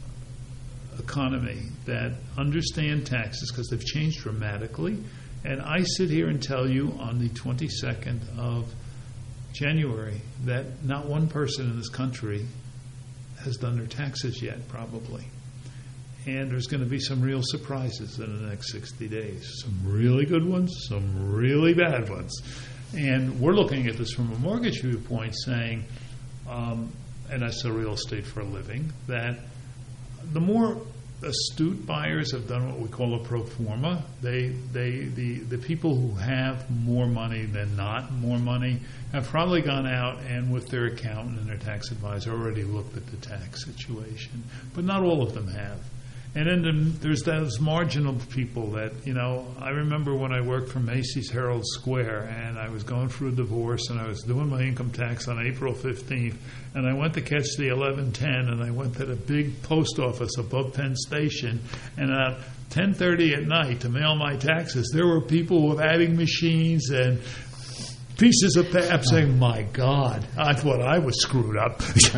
economy that understand taxes, because they've changed dramatically. And I sit here and tell you on the 22nd of January that not one person in this country has done their taxes yet, probably. And there's going to be some real surprises in the next 60 days. Some really good ones, some really bad ones. And we're looking at this from a mortgage viewpoint, saying, and I sell real estate for a living, that the more astute buyers have done what we call a pro forma. The people who have more money than not more money have probably gone out and with their accountant and their tax advisor already looked at the tax situation. But not all of them have. And then there's those marginal people that, I remember when I worked for Macy's Herald Square and I was going through a divorce and I was doing my income tax on April 15th and I went to catch the 11:10 and I went to the big post office above Penn Station and at 10:30 at night to mail my taxes, there were people with adding machines and pieces of paper saying, my God, I thought I was screwed up.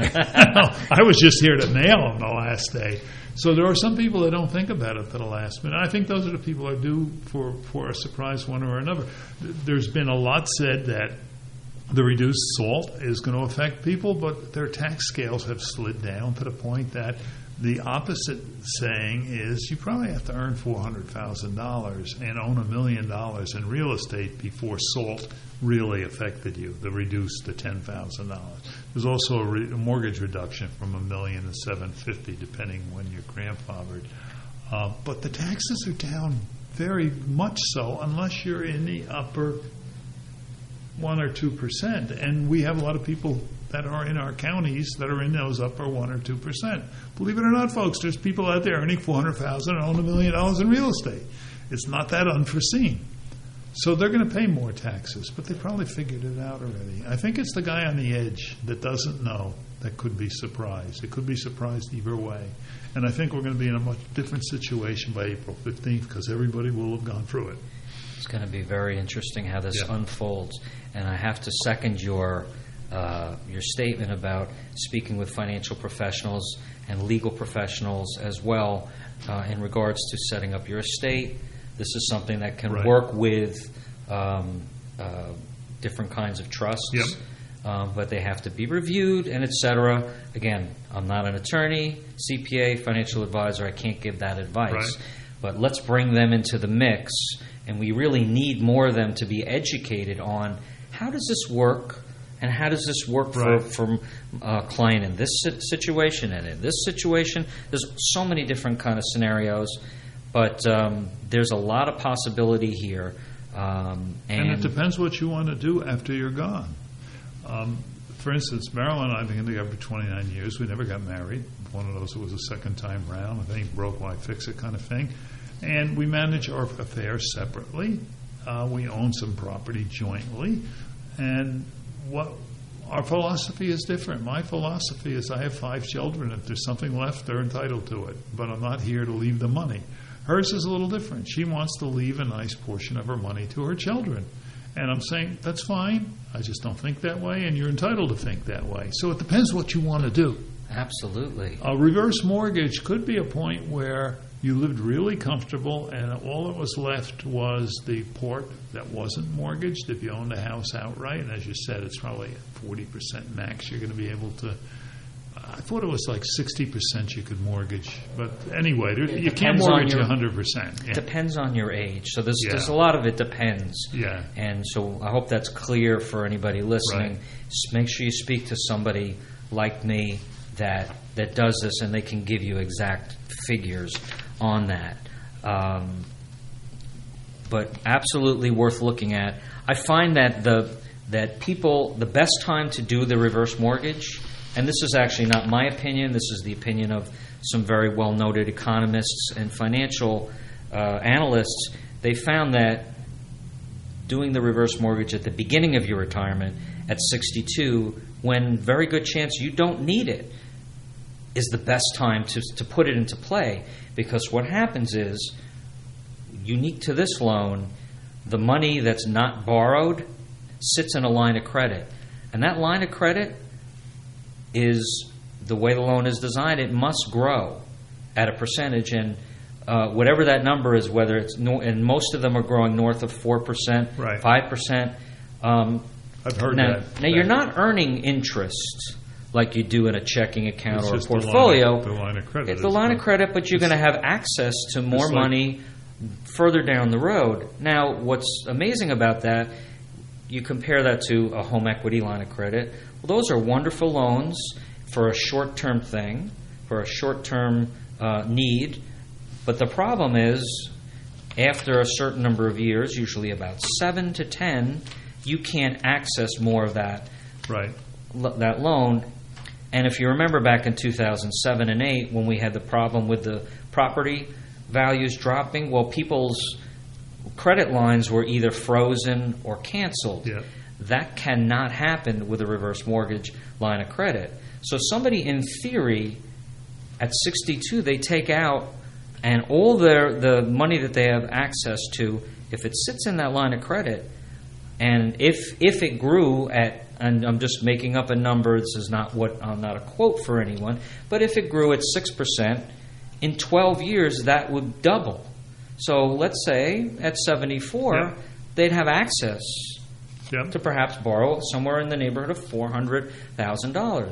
I was just here to nail them the last day. So there are some people that don't think about it to the last minute. I think those are the people that are due for a surprise one or another. There's been a lot said that the reduced SALT is going to affect people, but their tax scales have slid down to the point that the opposite saying is you probably have to earn $400,000 and own $1 million in real estate before SALT really affected you, the reduced to $10,000. There's also a mortgage reduction from $1 million to $750,000, depending when you're grandfathered. But the taxes are down very much so, unless you're in the upper 1 or 2%. And we have a lot of people that are in our counties that are in those upper 1 or 2%. Believe it or not, folks, there's people out there earning $400,000 and own $1 million in real estate. It's not that unforeseen. So they're going to pay more taxes, but they probably figured it out already. I think it's the guy on the edge that doesn't know that could be surprised. It could be surprised either way. And I think we're going to be in a much different situation by April 15th because everybody will have gone through it. It's going to be very interesting how this unfolds. And I have to second your statement about speaking with financial professionals and legal professionals as well in regards to setting up your estate. This is something that can work with different kinds of trusts, but they have to be reviewed and et cetera. Again, I'm not an attorney, CPA, financial advisor. I can't give that advice. But let's bring them into the mix, and we really need more of them to be educated on how does this work and how does this work for a client in this situation and in this situation. There's so many different kind of scenarios. But there's a lot of possibility here. And it depends what you want to do after you're gone. For instance, Marilyn and I have been together for 29 years. We never got married. One of those that was a second time round. If anything broke, why fix it kind of thing. And we manage our affairs separately. We own some property jointly. And what our philosophy is different. My philosophy is I have 5 children. If there's something left, they're entitled to it. But I'm not here to leave the money. Hers is a little different. She wants to leave a nice portion of her money to her children. And I'm saying, that's fine. I just don't think that way, and you're entitled to think that way. So it depends what you want to do. Absolutely. A reverse mortgage could be a point where you lived really comfortable and all that was left was the port that wasn't mortgaged if you owned a house outright. And as you said, it's probably 40% max you're going to be able to I thought it was like 60% you could mortgage. But anyway, you can't depends on mortgage your- 100%. Yeah. Depends on your age. So there's Yeah. a lot of it depends. Yeah. And so I hope that's clear for anybody listening. Right. Just make sure you speak to somebody like me that does this, and they can give you exact figures on that. But absolutely worth looking at. I find that the best time to do the reverse mortgage, and this is actually not my opinion, this is the opinion of some very well-noted economists and financial analysts, they found that doing the reverse mortgage at the beginning of your retirement at 62, when very good chance you don't need it, is the best time to put it into play. Because what happens is, unique to this loan, the money that's not borrowed sits in a line of credit. And that line of credit is, the way the loan is designed, it must grow at a percentage. And whatever that number is, whether it's, and most of them are growing north of 4%, Right. 5%. I've heard Now, that. you're not earning interest like you do in a checking account It's or a just the line of- portfolio. the line of credit It's the is line of the- credit, but you're going to have access to more It's like- money further down the road. Now, what's amazing about that, you compare that to a home equity line of credit. Well, those are wonderful loans for a short-term thing, for a short-term need. But the problem is, after a certain number of years, usually about 7 to 10, you can't access more of that that loan. And if you remember back in 2007 and 8, when we had the problem with the property values dropping, well, people's credit lines were either frozen or canceled. Yeah. That cannot happen with a reverse mortgage line of credit. So somebody, in theory, at 62, they take out, and all the money that they have access to, if it sits in that line of credit, and if it grew at, and I'm just making up a number, this is not a quote for anyone, but if it grew at 6%, in 12 years that would double. So let's say at 74, they'd have access to perhaps borrow somewhere in the neighborhood of $400,000.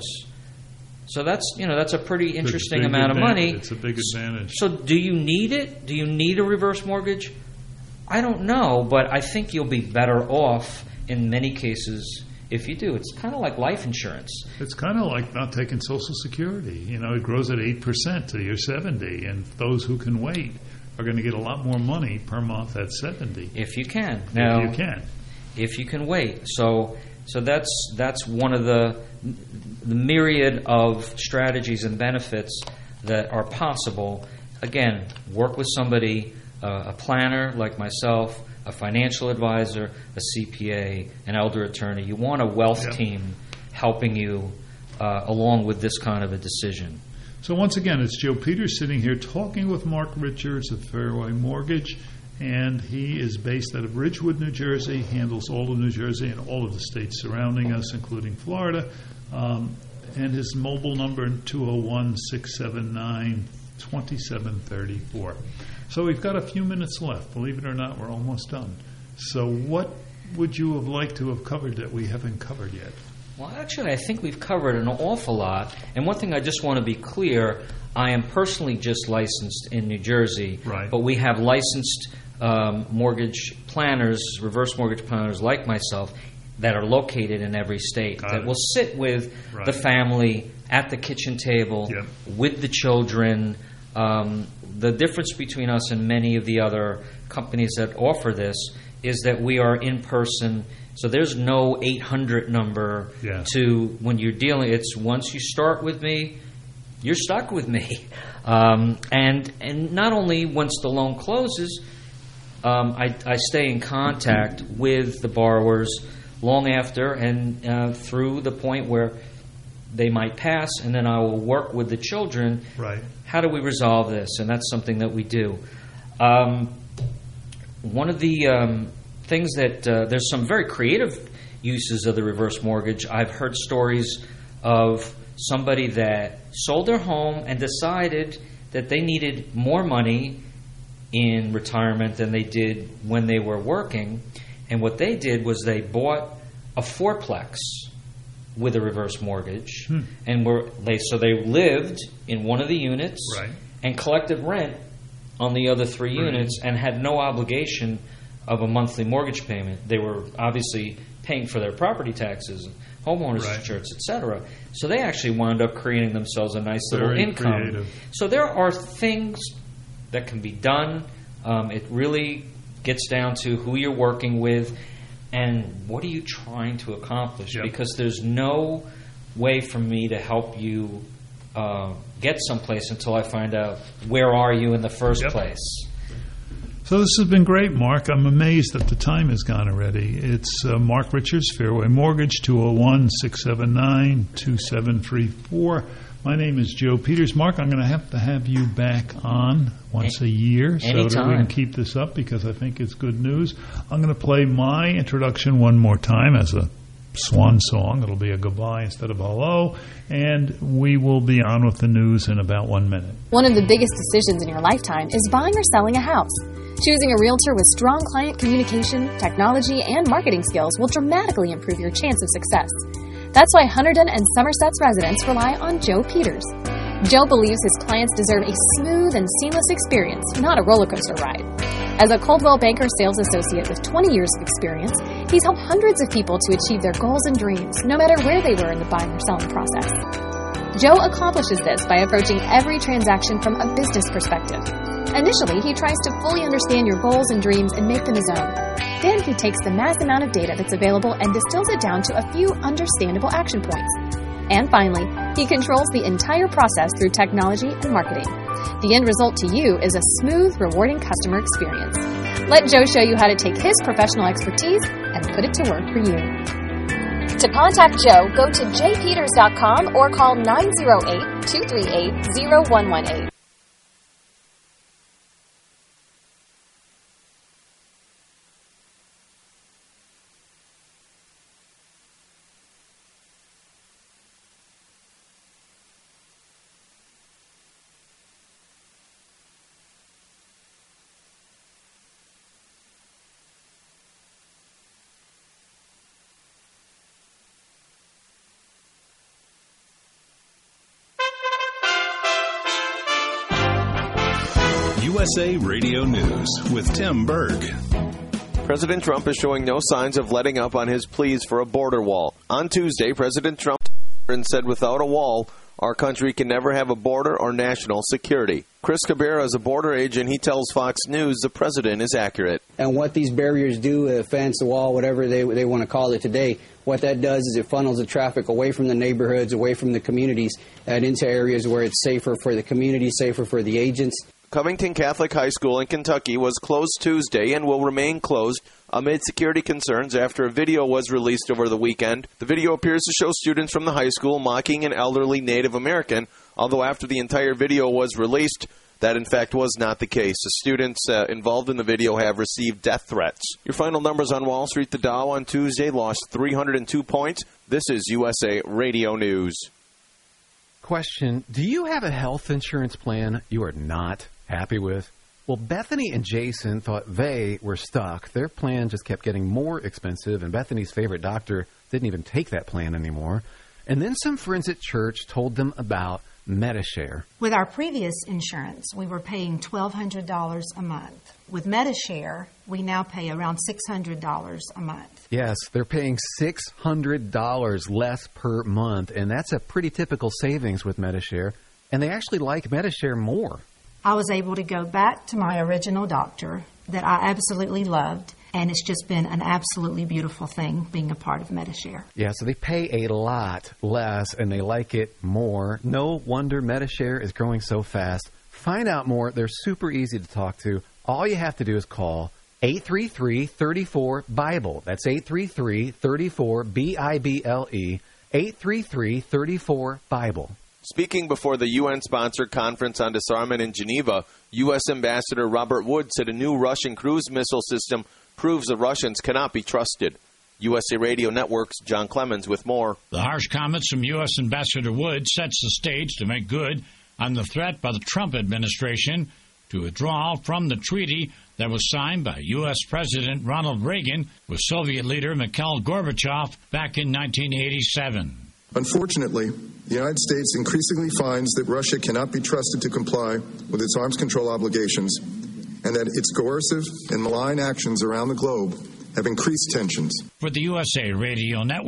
So that's a pretty interesting big amount of money. It's a big advantage. So do you need it? Do you need a reverse mortgage? I don't know, but I think you'll be better off in many cases if you do. It's kind of like life insurance. It's kind of like not taking Social Security. You know, it grows at 8% till you're 70, and those who can wait are going to get a lot more money per month at 70. If you can. Now, if you can. If you can wait. So that's one of the myriad of strategies and benefits that are possible. Again, work with somebody, a planner like myself, a financial advisor, a CPA, an elder attorney. You want a wealth team helping you along with this kind of a decision. So once again, it's Joe Peters sitting here talking with Mark Richards of Fairway Mortgage, and he is based out of Ridgewood, New Jersey, handles all of New Jersey and all of the states surrounding us, including Florida. And his mobile number, 201-679-2734. So we've got a few minutes left. Believe it or not, we're almost done. So what would you have liked to have covered that we haven't covered yet? Well, actually, I think we've covered an awful lot. And one thing I just want to be clear, I am personally just licensed in New Jersey. Right. But we have licensed mortgage planners, reverse mortgage planners like myself, that are located in every state that will sit with the family at the kitchen table with the children. The difference between us and many of the other companies that offer this is that we are in person. So there's no 800 number to when you're dealing. It's once you start with me, you're stuck with me. And not only once the loan closes, I stay in contact with the borrowers long after and through the point where they might pass, and then I will work with the children. Right. How do we resolve this? And that's something that we do. One of the things that there's some very creative uses of the reverse mortgage. I've heard stories of somebody that sold their home and decided that they needed more money in retirement than they did when they were working. And what they did was they bought a fourplex with a reverse mortgage, and they lived in one of the units and collected rent on the other 3 units and had no obligation of a monthly mortgage payment. They were obviously paying for their property taxes, homeowners insurance, etc. So they actually wound up creating themselves a nice little income. Creative. So there are things that can be done. It really gets down to who you're working with and what are you trying to accomplish. Because there's no way for me to help you get someplace until I find out where are you in the first place. So this has been great, Mark. I'm amazed that the time has gone already. It's Mark Richards, Fairway Mortgage, 201-679-2734. My name is Joe Peters. Mark, I'm going to have you back on once a year so that we can keep this up because I think it's good news. I'm going to play my introduction one more time as a swan song. It'll be a goodbye instead of hello, and we will be on with the news in about 1 minute. One of the biggest decisions in your lifetime is buying or selling a house. Choosing a realtor with strong client communication, technology, and marketing skills will dramatically improve your chance of success. That's why Hunterdon and Somerset's residents rely on Joe Peters. Joe believes his clients deserve a smooth and seamless experience, not a roller coaster ride. As a Coldwell Banker sales associate with 20 years of experience, he's helped hundreds of people to achieve their goals and dreams, no matter where they were in the buying or selling process. Joe accomplishes this by approaching every transaction from a business perspective. Initially, he tries to fully understand your goals and dreams and make them his own. Then he takes the mass amount of data that's available and distills it down to a few understandable action points. And finally, he controls the entire process through technology and marketing. The end result to you is a smooth, rewarding customer experience. Let Joe show you how to take his professional expertise and put it to work for you. To contact Joe, go to jpeters.com or call 908-238-0118. USA Radio News with Tim Berg. President Trump is showing no signs of letting up on his pleas for a border wall. On Tuesday, President Trump said without a wall, our country can never have a border or national security. Chris Cabrera is a border agent. He tells Fox News the president is accurate. And what these barriers do, a fence, a wall, whatever they want to call it today, what that does is it funnels the traffic away from the neighborhoods, away from the communities, and into areas where it's safer for the community, safer for the agents. Covington Catholic High School in Kentucky was closed Tuesday and will remain closed amid security concerns after a video was released over the weekend. The video appears to show students from the high school mocking an elderly Native American, although after the entire video was released, that in fact was not the case. The students involved in the video have received death threats. Your final numbers on Wall Street. The Dow on Tuesday lost 302 points. This is USA Radio News. Question, do you have a health insurance plan you are not happy with? Well, Bethany and Jason thought they were stuck. Their plan just kept getting more expensive, and Bethany's favorite doctor didn't even take that plan anymore. And then some friends at church told them about Medi-Share. With our previous insurance, we were paying $1,200 a month. With Medi-Share, we now pay around $600 a month. Yes, they're paying $600 less per month, and that's a pretty typical savings with Medi-Share. And they actually like Medi-Share more. I was able to go back to my original doctor that I absolutely loved, and it's just been an absolutely beautiful thing being a part of Medi-Share. Yeah, so they pay a lot less, and they like it more. No wonder Medi-Share is growing so fast. Find out more. They're super easy to talk to. All you have to do is call 833-34-BIBLE. That's 833-34-BIBLE. 833-34-BIBLE. Speaking before the UN-sponsored conference on disarmament in Geneva, U.S. Ambassador Robert Wood said a new Russian cruise missile system proves the Russians cannot be trusted. USA Radio Network's John Clemens with more. The harsh comments from U.S. Ambassador Wood sets the stage to make good on the threat by the Trump administration to withdraw from the treaty that was signed by U.S. President Ronald Reagan with Soviet leader Mikhail Gorbachev back in 1987. Unfortunately, the United States increasingly finds that Russia cannot be trusted to comply with its arms control obligations and that its coercive and malign actions around the globe have increased tensions. For the USA Radio Network.